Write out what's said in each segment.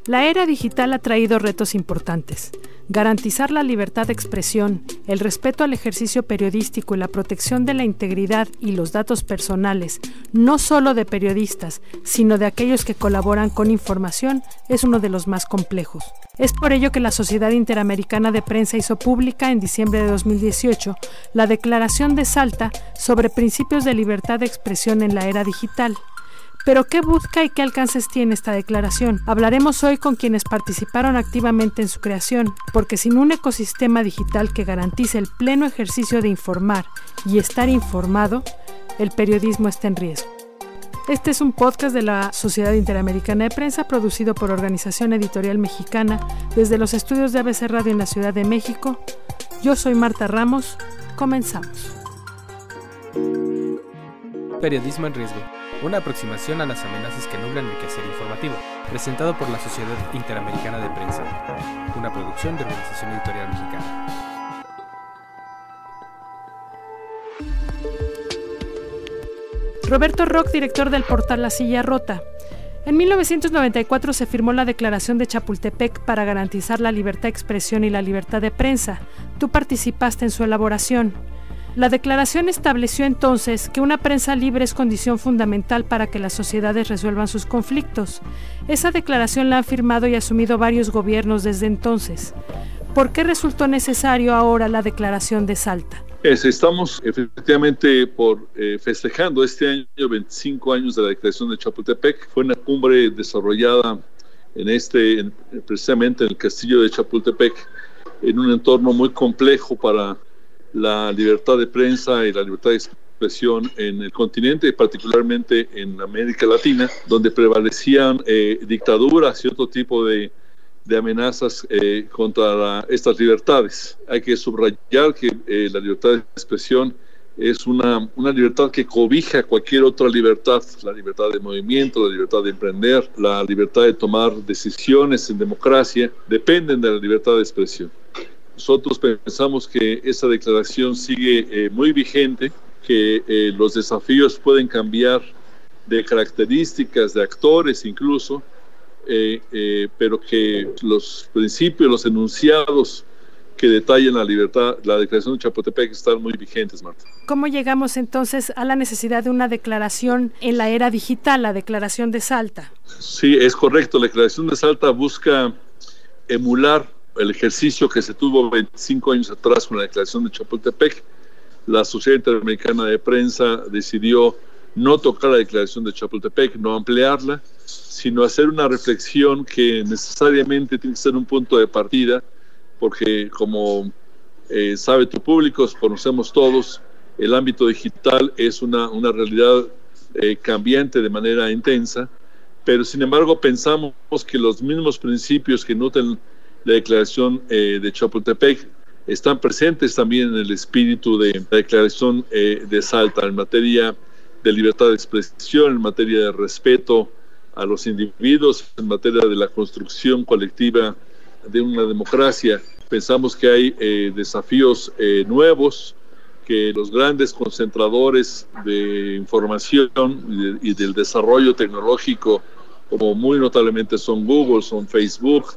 La era digital ha traído retos importantes. Garantizar la libertad de expresión, el respeto al ejercicio periodístico y la protección de la integridad y los datos personales, no solo de periodistas, sino de aquellos que colaboran con información, es uno de los más complejos. Es por ello que la Sociedad Interamericana de Prensa hizo pública en diciembre de 2018 la Declaración de Salta sobre principios de libertad de expresión en la era digital. ¿Pero qué busca y qué alcances tiene esta declaración? Hablaremos hoy con quienes participaron activamente en su creación, porque sin un ecosistema digital que garantice el pleno ejercicio de informar y estar informado, el periodismo está en riesgo. Este es un podcast de la Sociedad Interamericana de Prensa, producido por Organización Editorial Mexicana, desde los estudios de ABC Radio en la Ciudad de México. Yo soy Marta Ramos. Comenzamos. Periodismo en riesgo. Una aproximación a las amenazas que nublan el quehacer informativo, presentado por la Sociedad Interamericana de Prensa, una producción de Organización Editorial Mexicana. Roberto Roch, director del portal La Silla Rota. En 1994 se firmó la Declaración de Chapultepec para garantizar la libertad de expresión y la libertad de prensa. Tú participaste en su elaboración. La declaración estableció entonces que una prensa libre es condición fundamental para que las sociedades resuelvan sus conflictos. Esa declaración la han firmado y asumido varios gobiernos desde entonces. ¿Por qué resultó necesario ahora la Declaración de Salta? Estamos efectivamente festejando este año 25 años de la Declaración de Chapultepec. Fue una cumbre desarrollada precisamente en el castillo de Chapultepec, en un entorno muy complejo para la libertad de prensa y la libertad de expresión en el continente, y particularmente en América Latina, donde prevalecían dictaduras y otro tipo de amenazas contra estas libertades. Hay que subrayar que la libertad de expresión es una libertad que cobija cualquier otra libertad, la libertad de movimiento, la libertad de emprender, la libertad de tomar decisiones en democracia, dependen de la libertad de expresión. Nosotros pensamos que esa declaración sigue muy vigente, que los desafíos pueden cambiar de características, de actores incluso, pero que los principios, los enunciados que detallan la libertad, la Declaración de Chapultepec, están muy vigentes, Marta. ¿Cómo llegamos entonces a la necesidad de una declaración en la era digital, la Declaración de Salta? Sí, es correcto. La Declaración de Salta busca emular el ejercicio que se tuvo 25 años atrás con la Declaración de Chapultepec. La Sociedad Interamericana de Prensa decidió no tocar la Declaración de Chapultepec, no ampliarla, sino hacer una reflexión que necesariamente tiene que ser un punto de partida, porque como sabe tu público, conocemos todos, el ámbito digital es una realidad cambiante de manera intensa, pero sin embargo pensamos que los mismos principios que nutren la Declaración de Chapultepec están presentes también en el espíritu de la Declaración de Salta, en materia de libertad de expresión, en materia de respeto a los individuos, en materia de la construcción colectiva de una democracia. Pensamos que hay desafíos nuevos, que los grandes concentradores de información y del desarrollo tecnológico, como muy notablemente son Google, son Facebook,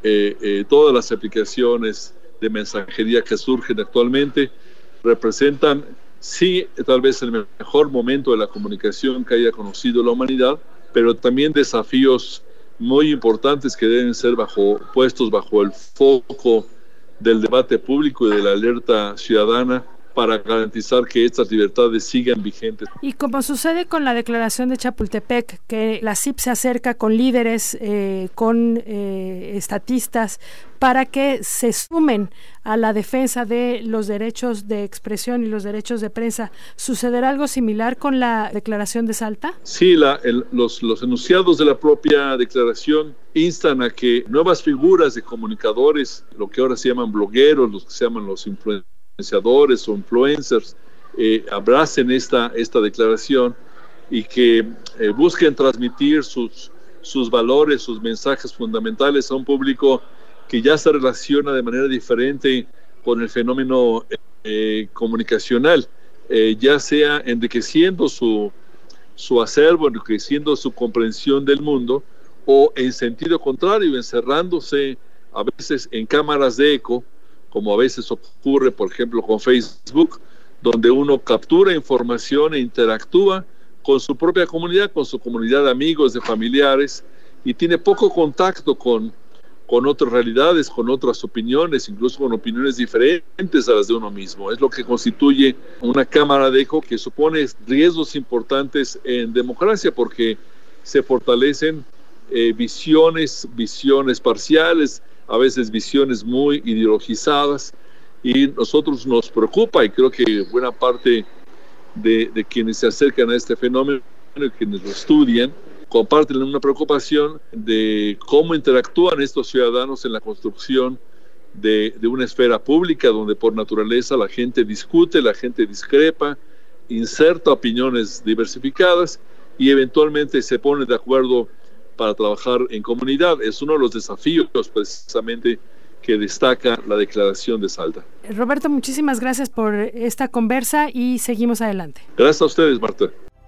todas las aplicaciones de mensajería que surgen actualmente, representan, sí, tal vez el mejor momento de la comunicación que haya conocido la humanidad, pero también desafíos muy importantes que deben ser puestos bajo el foco del debate público y de la alerta ciudadana, para garantizar que estas libertades sigan vigentes. Y como sucede con la Declaración de Chapultepec, que la CIP se acerca con líderes, con estatistas, para que se sumen a la defensa de los derechos de expresión y los derechos de prensa, ¿sucederá algo similar con la Declaración de Salta? Sí, los enunciados de la propia declaración instan a que nuevas figuras de comunicadores, lo que ahora se llaman blogueros, los que se llaman los influencers o influencers, abracen esta declaración y que busquen transmitir sus valores, sus mensajes fundamentales a un público que ya se relaciona de manera diferente con el fenómeno comunicacional, ya sea enriqueciendo su acervo, enriqueciendo su comprensión del mundo, o en sentido contrario, encerrándose a veces en cámaras de eco, como a veces ocurre, por ejemplo, con Facebook, donde uno captura información e interactúa con su propia comunidad, con su comunidad de amigos, de familiares, y tiene poco contacto con otras realidades, con otras opiniones, incluso con opiniones diferentes a las de uno mismo. Es lo que constituye una cámara de eco que supone riesgos importantes en democracia, porque se fortalecen visiones parciales, a veces visiones muy ideologizadas, y nosotros nos preocupa, y creo que buena parte de quienes se acercan a este fenómeno, quienes lo estudian, comparten una preocupación de cómo interactúan estos ciudadanos en la construcción de una esfera pública donde por naturaleza la gente discute, la gente discrepa, inserta opiniones diversificadas y eventualmente se pone de acuerdo para trabajar en comunidad. Es uno de los desafíos precisamente que destaca la Declaración de Salta. Roberto, muchísimas gracias por esta conversa y seguimos adelante. Gracias a ustedes, Marta.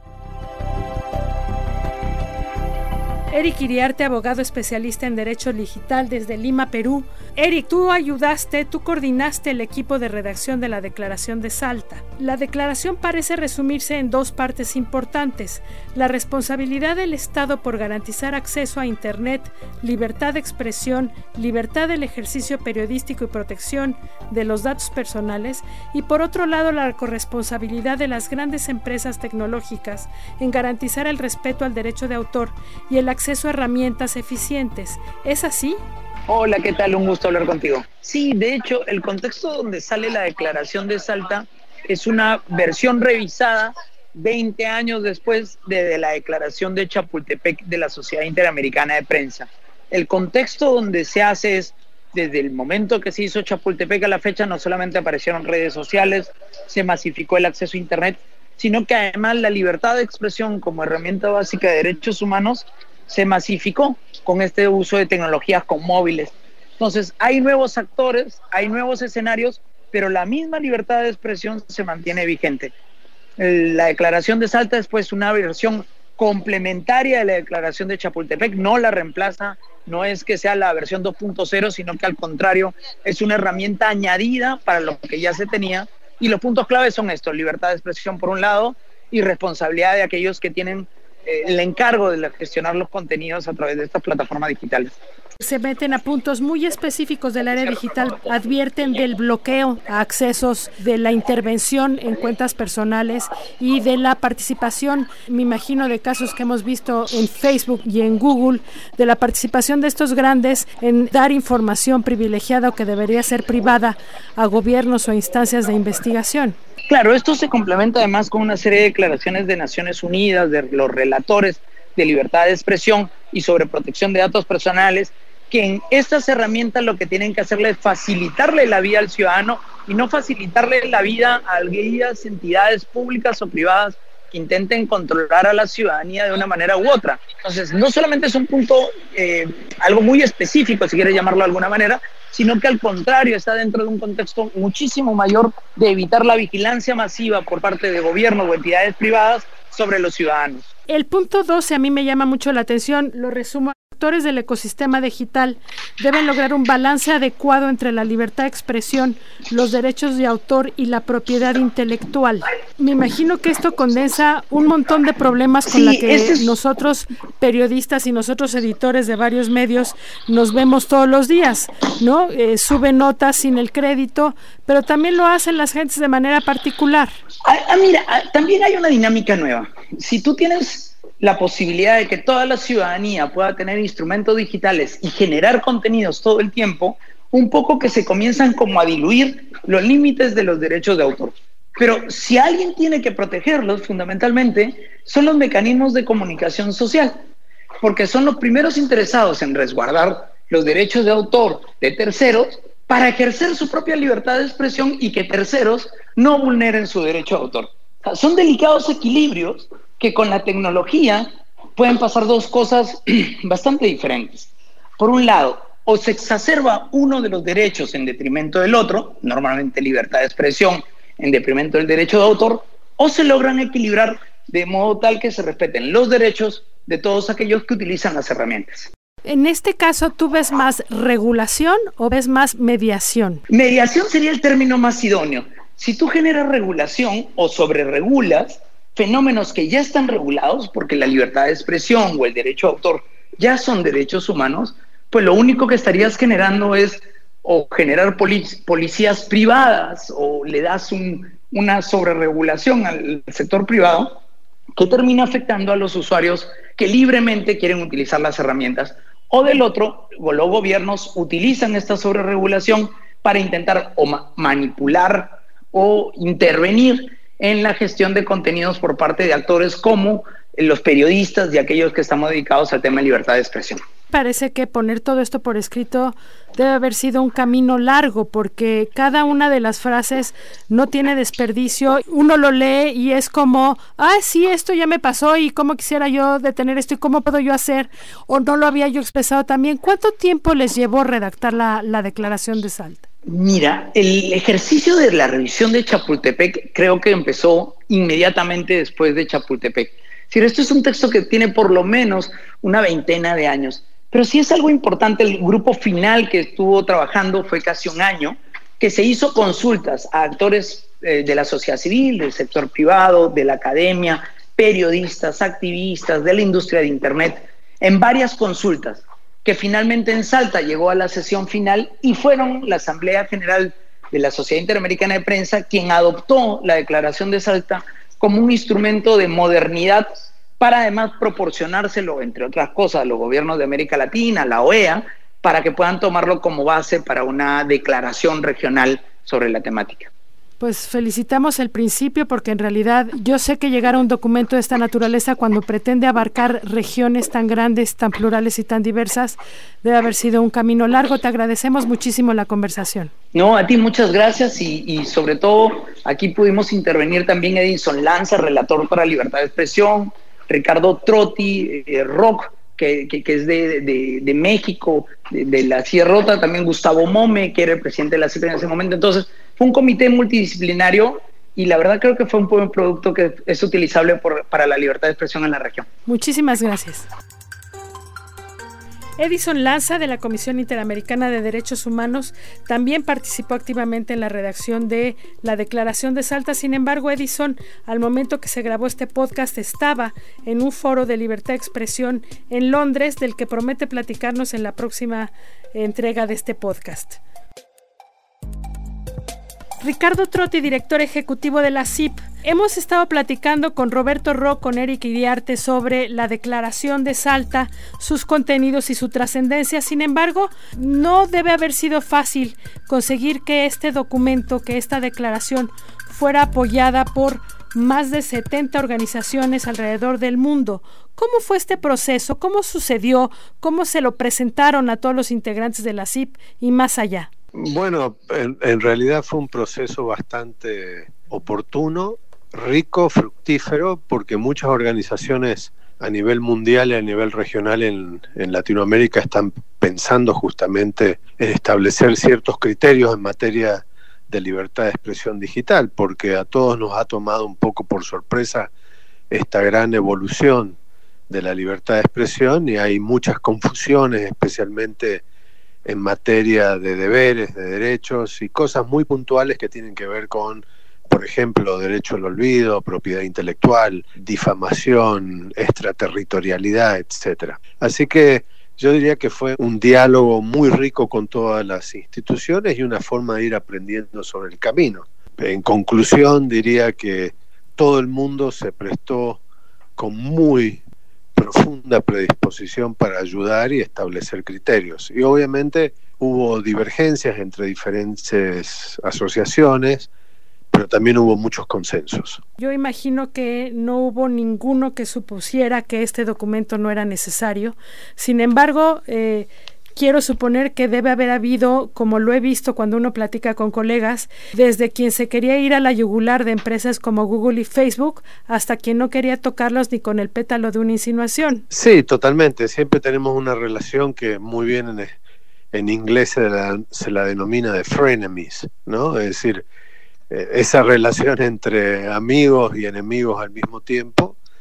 Eric Iriarte, abogado especialista en Derecho Digital desde Lima, Perú. Eric, tú coordinaste el equipo de redacción de la Declaración de Salta. La declaración parece resumirse en dos partes importantes: la responsabilidad del Estado por garantizar acceso a Internet, libertad de expresión, libertad del ejercicio periodístico y protección de los datos personales, y por otro lado la corresponsabilidad de las grandes empresas tecnológicas en garantizar el respeto al derecho de autor y el acceso a herramientas eficientes. ¿Es así? Hola, ¿qué tal? Un gusto hablar contigo. Sí, de hecho, el contexto donde sale la Declaración de Salta es una versión revisada 20 años después de la Declaración de Chapultepec de la Sociedad Interamericana de Prensa. El contexto donde se hace es, desde el momento que se hizo Chapultepec a la fecha, no solamente aparecieron redes sociales, se masificó el acceso a Internet, sino que además la libertad de expresión como herramienta básica de derechos humanos se masificó con este uso de tecnologías con móviles. Entonces, hay nuevos actores, hay nuevos escenarios, pero la misma libertad de expresión se mantiene vigente. La Declaración de Salta es pues una versión complementaria de la Declaración de Chapultepec, no la reemplaza, no es que sea la versión 2.0, sino que al contrario, es una herramienta añadida para lo que ya se tenía, y los puntos claves son estos: libertad de expresión por un lado y responsabilidad de aquellos que tienen el encargo de gestionar los contenidos a través de estas plataformas digitales. Se meten a puntos muy específicos del área digital, advierten del bloqueo a accesos, de la intervención en cuentas personales y de la participación, me imagino, de casos que hemos visto en Facebook y en Google, de la participación de estos grandes en dar información privilegiada o que debería ser privada a gobiernos o instancias de investigación. Claro, esto se complementa además con una serie de declaraciones de Naciones Unidas, de los relatores de libertad de expresión y sobre protección de datos personales, que en estas herramientas lo que tienen que hacerle es facilitarle la vida al ciudadano y no facilitarle la vida a aquellas entidades públicas o privadas que intenten controlar a la ciudadanía de una manera u otra. Entonces, no solamente es un punto, algo muy específico, si quieres llamarlo de alguna manera, sino que al contrario está dentro de un contexto muchísimo mayor de evitar la vigilancia masiva por parte de gobiernos o entidades privadas sobre los ciudadanos. El punto 12 a mí me llama mucho la atención, lo resumo. Actores del ecosistema digital deben lograr un balance adecuado entre la libertad de expresión, los derechos de autor y la propiedad intelectual. Me imagino que esto condensa un montón de problemas con la que nosotros periodistas y nosotros editores de varios medios nos vemos todos los días, ¿no? Suben notas sin el crédito, pero también lo hacen las gentes de manera particular. Mira, también hay una dinámica nueva. Si tú tienes la posibilidad de que toda la ciudadanía pueda tener instrumentos digitales y generar contenidos todo el tiempo, un poco que se comienzan como a diluir los límites de los derechos de autor. Pero si alguien tiene que protegerlos, fundamentalmente, son los mecanismos de comunicación social, porque son los primeros interesados en resguardar los derechos de autor de terceros para ejercer su propia libertad de expresión y que terceros no vulneren su derecho de autor. O sea, son delicados equilibrios que con la tecnología pueden pasar dos cosas bastante diferentes. Por un lado, o se exacerba uno de los derechos en detrimento del otro, normalmente libertad de expresión en detrimento del derecho de autor, o se logran equilibrar de modo tal que se respeten los derechos de todos aquellos que utilizan las herramientas. En este caso, ¿tú ves más regulación o ves más mediación? Mediación sería el término más idóneo. Si tú generas regulación o sobreregulas fenómenos que ya están regulados, porque la libertad de expresión o el derecho de autor ya son derechos humanos, pues lo único que estarías generando es o generar policías privadas, o le das una sobreregulación al sector privado que termina afectando a los usuarios que libremente quieren utilizar las herramientas. O del otro, los gobiernos utilizan esta sobreregulación para intentar o manipular o intervenir en la gestión de contenidos por parte de actores como los periodistas y aquellos que estamos dedicados al tema de libertad de expresión. Parece que poner todo esto por escrito debe haber sido un camino largo, porque cada una de las frases no tiene desperdicio. Uno lo lee y es como, sí, esto ya me pasó y cómo quisiera yo detener esto y cómo puedo yo hacer, o no lo había yo expresado también. ¿Cuánto tiempo les llevó redactar la declaración de Salta? Mira, el ejercicio de la revisión de Chapultepec creo que empezó inmediatamente después de Chapultepec. Es decir, esto es un texto que tiene por lo menos una veintena de años. Pero sí es algo importante, el grupo final que estuvo trabajando fue casi un año, que se hizo consultas a actores de la sociedad civil, del sector privado, de la academia, periodistas, activistas, de la industria de Internet, en varias consultas, que finalmente en Salta llegó a la sesión final y fueron la Asamblea General de la Sociedad Interamericana de Prensa quien adoptó la Declaración de Salta como un instrumento de modernidad para además proporcionárselo, entre otras cosas, a los gobiernos de América Latina, la OEA, para que puedan tomarlo como base para una declaración regional sobre la temática. Pues felicitamos el principio, porque en realidad yo sé que llegar a un documento de esta naturaleza cuando pretende abarcar regiones tan grandes, tan plurales y tan diversas, debe haber sido un camino largo. Te agradecemos muchísimo la conversación. No, a ti muchas gracias y sobre todo aquí pudimos intervenir también Edison Lanza, relator para libertad de expresión, Ricardo Trotti, Rock, que es de México, de la Sierra Rota, también Gustavo Mome, que era el presidente de la CIP en ese momento. Entonces, fue un comité multidisciplinario y la verdad creo que fue un buen producto que es utilizable para la libertad de expresión en la región. Muchísimas gracias. Edison Lanza, de la Comisión Interamericana de Derechos Humanos, también participó activamente en la redacción de la Declaración de Salta. Sin embargo, Edison, al momento que se grabó este podcast, estaba en un foro de libertad de expresión en Londres, del que promete platicarnos en la próxima entrega de este podcast. Ricardo Trotti, director ejecutivo de la CIP. Hemos estado platicando con Roberto Rock, con Eric Iriarte sobre la Declaración de Salta, sus contenidos y su trascendencia. Sin embargo, no debe haber sido fácil conseguir que este documento, que esta declaración, fuera apoyada por más de 70 organizaciones alrededor del mundo. ¿Cómo fue este proceso? ¿Cómo sucedió? ¿Cómo se lo presentaron a todos los integrantes de la CIP y más allá? Bueno, en realidad fue un proceso bastante oportuno, rico, fructífero, porque muchas organizaciones a nivel mundial y a nivel regional en Latinoamérica están pensando justamente en establecer ciertos criterios en materia de libertad de expresión digital, porque a todos nos ha tomado un poco por sorpresa esta gran evolución de la libertad de expresión y hay muchas confusiones, especialmente en materia de deberes, de derechos y cosas muy puntuales que tienen que ver con, por ejemplo, derecho al olvido, propiedad intelectual, difamación, extraterritorialidad, etcétera. Así que yo diría que fue un diálogo muy rico con todas las instituciones y una forma de ir aprendiendo sobre el camino. En conclusión, diría que todo el mundo se prestó con muy profunda predisposición para ayudar y establecer criterios. Y obviamente hubo divergencias entre diferentes asociaciones, pero también hubo muchos consensos. Yo imagino que no hubo ninguno que supusiera que este documento no era necesario. Sin embargo, quiero suponer que debe haber habido, como lo he visto cuando uno platica con colegas, desde quien se quería ir a la yugular de empresas como Google y Facebook, hasta quien no quería tocarlos ni con el pétalo de una insinuación. Sí, totalmente. Siempre tenemos una relación que muy bien en inglés se la denomina de frenemies, ¿no? Es decir, esa relación entre amigos y enemigos al mismo tiempo,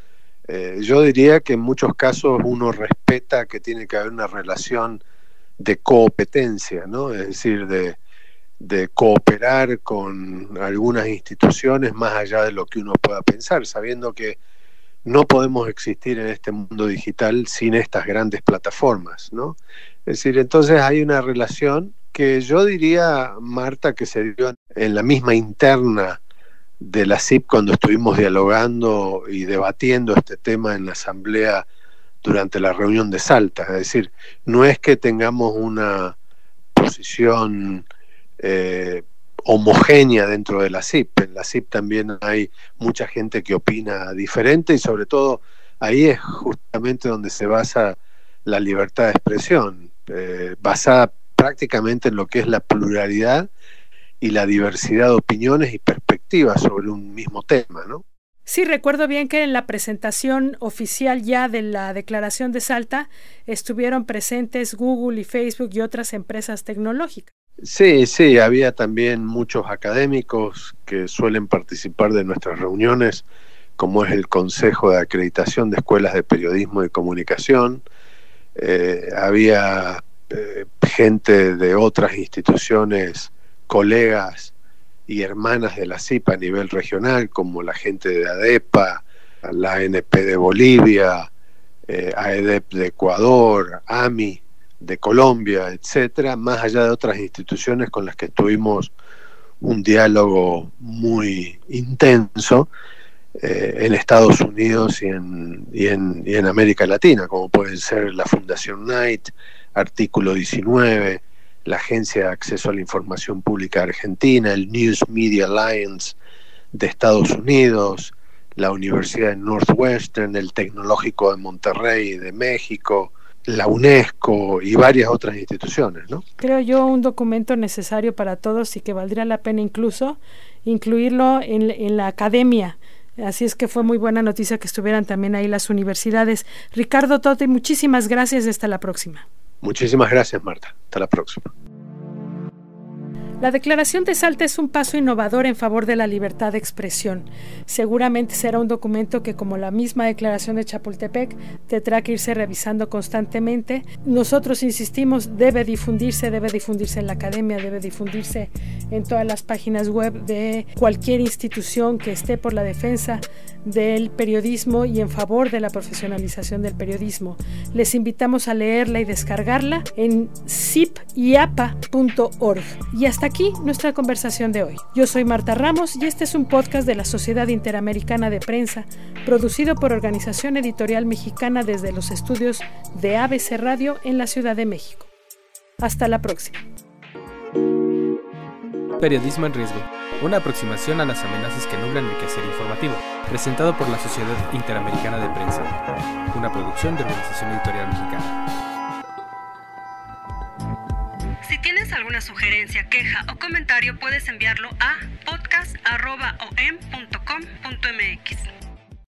Yo diría que en muchos casos uno respeta que tiene que haber una relación de competencia, ¿no? Es decir, de cooperar con algunas instituciones más allá de lo que uno pueda pensar, sabiendo que no podemos existir en este mundo digital sin estas grandes plataformas, ¿no? Es decir, entonces hay una relación que yo diría, Marta, que se dio en la misma interna de la CIP cuando estuvimos dialogando y debatiendo este tema en la asamblea durante la reunión de Salta. Es decir, no es que tengamos una posición homogénea dentro de la CIP. En la CIP también hay mucha gente que opina diferente y sobre todo ahí es justamente donde se basa la libertad de expresión, basada prácticamente en lo que es la pluralidad y la diversidad de opiniones y perspectivas sobre un mismo tema, ¿no? Sí, recuerdo bien que en la presentación oficial ya de la Declaración de Salta estuvieron presentes Google y Facebook y otras empresas tecnológicas. Sí, había también muchos académicos que suelen participar de nuestras reuniones, como es el Consejo de Acreditación de Escuelas de Periodismo y Comunicación. Había gente de otras instituciones, colegas y hermanas de la CIP a nivel regional, como la gente de ADEPA, la ANP de Bolivia, AEDEP de Ecuador, AMI de Colombia, etcétera, más allá de otras instituciones con las que tuvimos un diálogo muy intenso en Estados Unidos y en América Latina, como pueden ser la Fundación Knight, Artículo 19, la Agencia de Acceso a la Información Pública Argentina, el News Media Alliance de Estados Unidos, la Universidad de Northwestern, el Tecnológico de Monterrey de México, la UNESCO y varias otras instituciones, ¿no? Creo yo un documento necesario para todos y que valdría la pena incluso incluirlo en la academia. Así es que fue muy buena noticia que estuvieran también ahí las universidades. Ricardo Totti, muchísimas gracias y hasta la próxima. Muchísimas gracias, Marta. Hasta la próxima. La Declaración de Salta es un paso innovador en favor de la libertad de expresión. Seguramente será un documento que, como la misma Declaración de Chapultepec, tendrá que irse revisando constantemente. Nosotros insistimos, debe difundirse en la academia, debe difundirse en todas las páginas web de cualquier institución que esté por la defensa del periodismo y en favor de la profesionalización del periodismo. Les invitamos a leerla y descargarla en cipiapa.org. Y hasta aquí nuestra conversación de hoy. Yo soy Marta Ramos y este es un podcast de la Sociedad Interamericana de Prensa, producido por Organización Editorial Mexicana desde los estudios de ABC Radio en la Ciudad de México. Hasta la próxima. Periodismo en riesgo. Una aproximación a las amenazas que nublan el quehacer informativo, presentado por la Sociedad Interamericana de Prensa, una producción de Organización Editorial Mexicana. Si tienes alguna sugerencia, queja o comentario, puedes enviarlo a podcast@om.com.mx.